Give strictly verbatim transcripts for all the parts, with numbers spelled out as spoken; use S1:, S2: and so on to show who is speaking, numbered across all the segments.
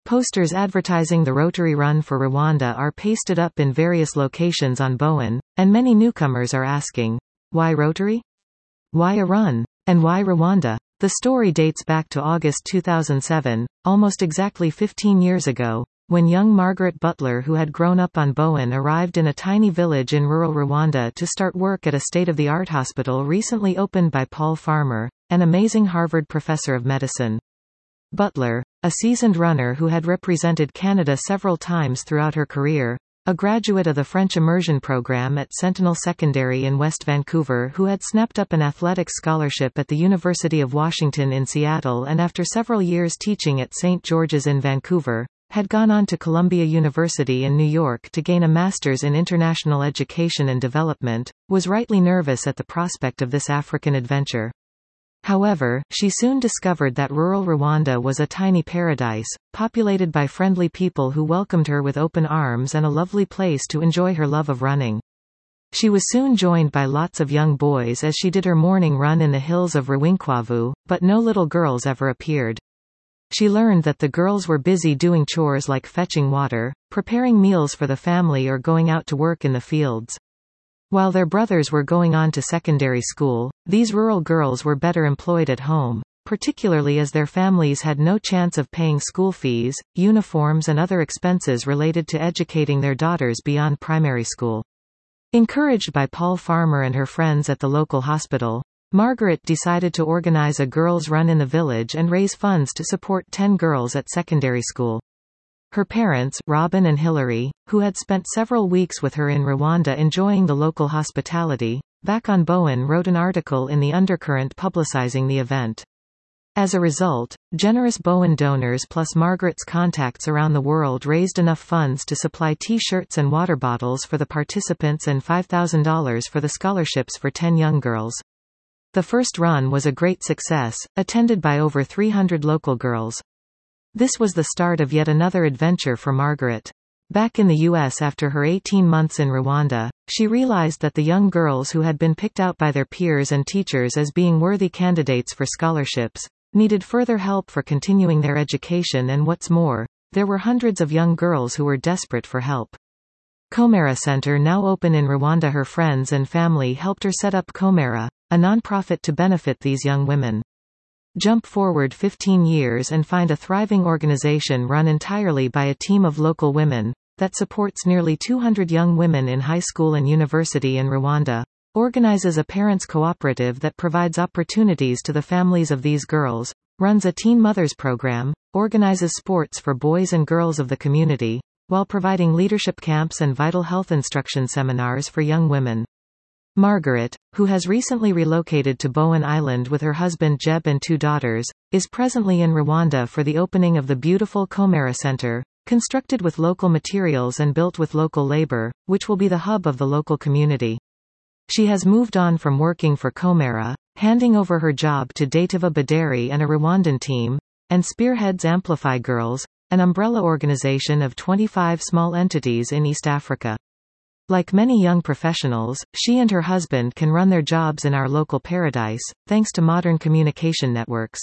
S1: Posters advertising the Rotary Run for Rwanda are pasted up in various locations on Bowen, and many newcomers are asking, why Rotary? Why a run? And why Rwanda? The story dates back to August two thousand seven, almost exactly fifteen years ago, when young Margaret Butler, who had grown up on Bowen, arrived in a tiny village in rural Rwanda to start work at a state-of-the-art hospital recently opened by Paul Farmer, an amazing Harvard professor of medicine. Butler, a seasoned runner who had represented Canada several times throughout her career, a graduate of the French immersion program at Sentinel Secondary in West Vancouver, who had snapped up an athletics scholarship at the University of Washington in Seattle and after several years teaching at Saint George's in Vancouver, had gone on to Columbia University in New York to gain a master's in international education and development, was rightly nervous at the prospect of this African adventure. However, she soon discovered that rural Rwanda was a tiny paradise, populated by friendly people who welcomed her with open arms and a lovely place to enjoy her love of running. She was soon joined by lots of young boys as she did her morning run in the hills of Rwinkwavu, but no little girls ever appeared. She learned that the girls were busy doing chores like fetching water, preparing meals for the family or going out to work in the fields. While their brothers were going on to secondary school, these rural girls were better employed at home, particularly as their families had no chance of paying school fees, uniforms and other expenses related to educating their daughters beyond primary school. Encouraged by Paul Farmer and her friends at the local hospital, Margaret decided to organize a girls' run in the village and raise funds to support ten girls at secondary school. Her parents, Robin and Hilary, who had spent several weeks with her in Rwanda enjoying the local hospitality, back on Bowen, wrote an article in The Undercurrent publicizing the event. As a result, generous Bowen donors plus Margaret's contacts around the world raised enough funds to supply T-shirts and water bottles for the participants and five thousand dollars for the scholarships for ten young girls. The first run was a great success, attended by over three hundred local girls. This was the start of yet another adventure for Margaret. Back in the U S after her eighteen months in Rwanda, she realized that the young girls who had been picked out by their peers and teachers as being worthy candidates for scholarships, needed further help for continuing their education, and what's more, there were hundreds of young girls who were desperate for help. Komera Center, now open in Rwanda. Her friends and family helped her set up Komera, a non-profit to benefit these young women. Jump forward fifteen years and find a thriving organization run entirely by a team of local women, that supports nearly two hundred young women in high school and university in Rwanda, organizes a parents' cooperative that provides opportunities to the families of these girls, runs a teen mothers program, organizes sports for boys and girls of the community, while providing leadership camps and vital health instruction seminars for young women. Margaret, who has recently relocated to Bowen Island with her husband Jeb and two daughters, is presently in Rwanda for the opening of the beautiful Komera Center, constructed with local materials and built with local labor, which will be the hub of the local community. She has moved on from working for Komera, handing over her job to Dativa Baderi and a Rwandan team, and spearheads Amplify Girls, an umbrella organization of twenty-five small entities in East Africa. Like many young professionals, she and her husband can run their jobs in our local paradise, thanks to modern communication networks.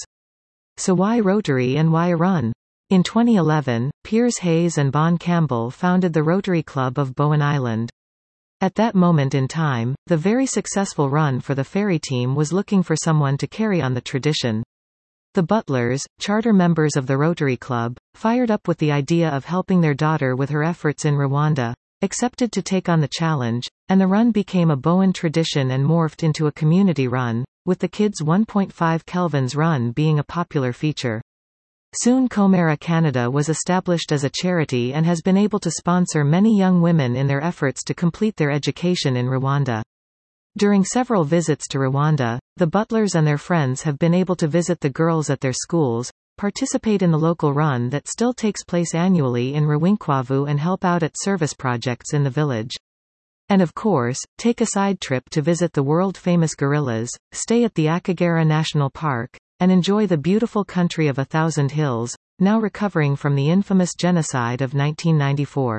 S1: So why Rotary and why a run? In twenty eleven, Piers Hayes and Bon Campbell founded the Rotary Club of Bowen Island. At that moment in time, the very successful Run for the Ferry team was looking for someone to carry on the tradition. The Butlers, charter members of the Rotary Club, fired up with the idea of helping their daughter with her efforts in Rwanda, accepted to take on the challenge, and the run became a Bowen tradition and morphed into a community run, with the Kids one point five Kelvins run being a popular feature. Soon Komera Canada was established as a charity and has been able to sponsor many young women in their efforts to complete their education in Rwanda. During several visits to Rwanda, the Butlers and their friends have been able to visit the girls at their schools, participate in the local run that still takes place annually in Rwinkwavu, and help out at service projects in the village. And of course, take a side trip to visit the world-famous gorillas, stay at the Akagera National Park, and enjoy the beautiful country of a thousand hills, now recovering from the infamous genocide of nineteen ninety-four.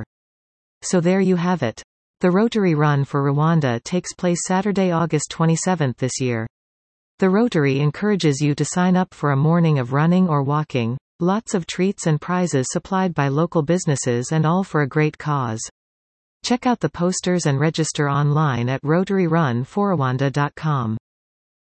S1: So there you have it. The Rotary Run for Rwanda takes place Saturday, August twenty-seventh this year. The Rotary encourages you to sign up for a morning of running or walking, Lots of treats and prizes supplied by local businesses, and all for a great cause. Check out the posters and register online at rotary run for rwanda dot com.